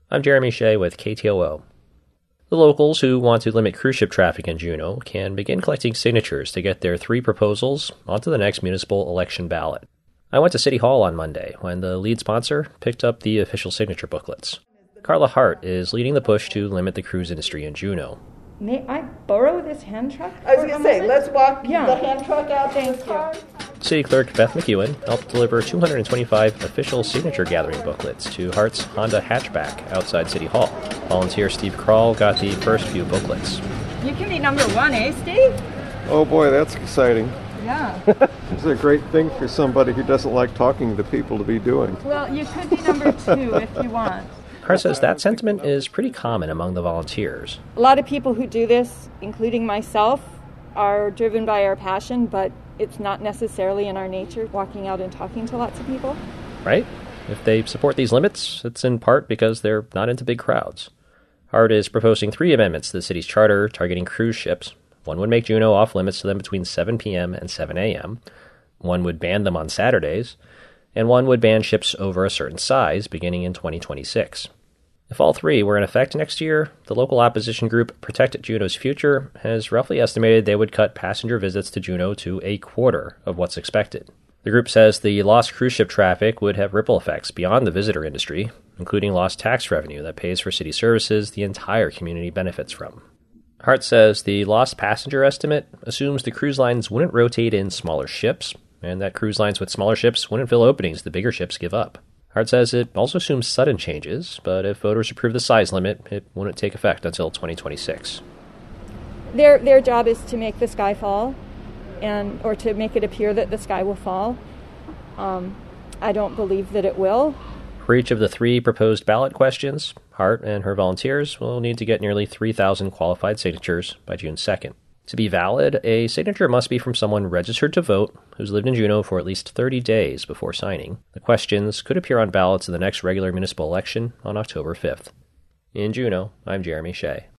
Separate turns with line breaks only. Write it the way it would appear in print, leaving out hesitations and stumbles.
I'm Jeremy Shea with KTOO. The locals who want to limit cruise ship traffic in Juneau can begin collecting signatures to get their 3 proposals onto the next municipal election ballot. I went to City Hall on Monday when the lead sponsor picked up the official signature booklets. Carla Hart is leading the push to limit the cruise industry in Juneau.
May I borrow this hand truck?
I was going to say, let's walk
Yeah.
the hand truck out to
Thank
his
you.
car.
City Clerk Beth McEwen helped deliver 225 official signature gathering booklets to Hart's Honda hatchback outside City Hall. Volunteer Steve Krall got the first few booklets.
You can be number 1, eh, Steve?
Oh boy, that's exciting.
Yeah.
It's a great thing for somebody who doesn't like talking to people to be doing.
Well, you could be number 2 if you want.
Hart says that sentiment is pretty common among the volunteers.
A lot of people who do this, including myself, are driven by our passion, but it's not necessarily in our nature walking out and talking to lots of people.
Right? If they support these limits, it's in part because they're not into big crowds. Hart is proposing 3 amendments to the city's charter targeting cruise ships. One would make Juneau off limits to them between 7 p.m. and 7 a.m. One would ban them on Saturdays. And one would ban ships over a certain size beginning in 2026. If all 3 were in effect next year, the local opposition group Protect Juneau's Future has roughly estimated they would cut passenger visits to Juneau to a quarter of what's expected. The group says the lost cruise ship traffic would have ripple effects beyond the visitor industry, including lost tax revenue that pays for city services the entire community benefits from. Hart says the lost passenger estimate assumes the cruise lines wouldn't rotate in smaller ships, and that cruise lines with smaller ships wouldn't fill openings the bigger ships give up. Hart says it also assumes sudden changes, but if voters approve the size limit, it wouldn't take effect until 2026.
Their job is to make the sky fall, or to make it appear that the sky will fall. I don't believe that it will.
For each of the 3 proposed ballot questions, Hart and her volunteers will need to get nearly 3,000 qualified signatures by June 2nd. To be valid, a signature must be from someone registered to vote who's lived in Juneau for at least 30 days before signing. The questions could appear on ballots in the next regular municipal election on October 5th. In Juneau, I'm Jeremy Shea.